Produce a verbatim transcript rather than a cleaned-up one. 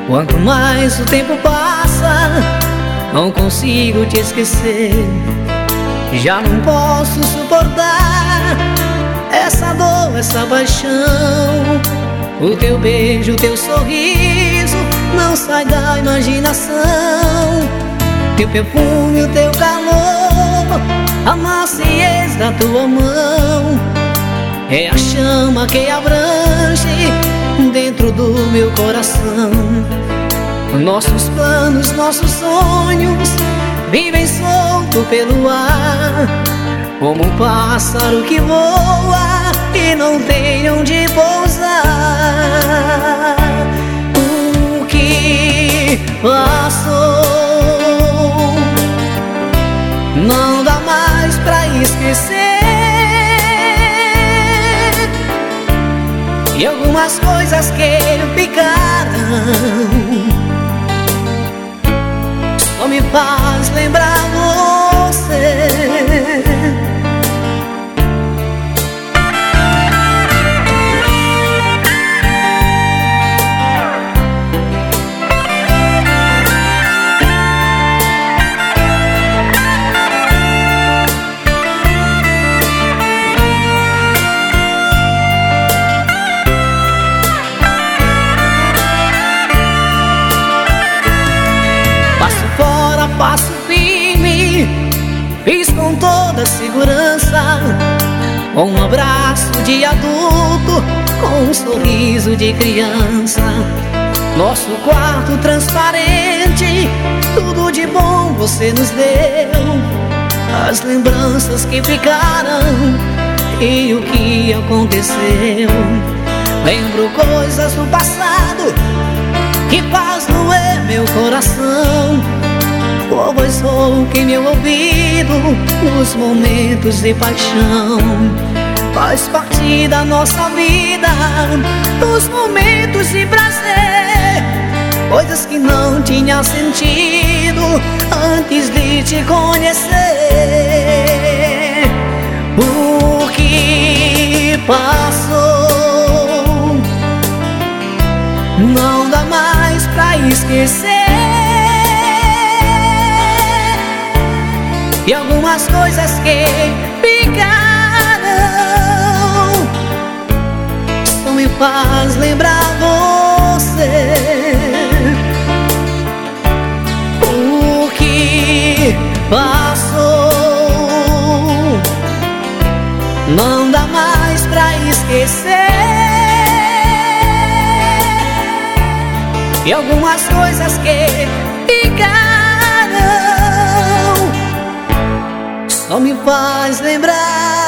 Quanto mais o tempo passa, não consigo te esquecer. Já não posso suportar essa dor, essa paixão. O teu beijo, o teu sorriso não sai da imaginação. Teu perfume, o teu calor, a maciez da tua mão é a chama que abrange dentro do meu coração. Nossos planos, nossos sonhos vivem solto pelo ar, como um pássaro que voa e não tem onde pousar. O que passou não dá mais pra esquecer, e algumas coisas que ficaram só me faz lembrar você. Passo firme, fiz com toda segurança, com um abraço de adulto, com um sorriso de criança. Nosso quarto transparente, tudo de bom você nos deu. As lembranças que ficaram e o que aconteceu. Lembro coisas do passado que faz doer meu coração. Tua voz rouca em meu ouvido nos momentos de paixão. Faz parte da nossa vida, nos momentos de prazer, coisas que não tinha sentido antes de te conhecer. O que passou não dá mais pra esquecer, e algumas coisas que ficaram só me faz lembrar você. O que passou não dá mais pra esquecer, e algumas coisas que ficaram só me faz lembrar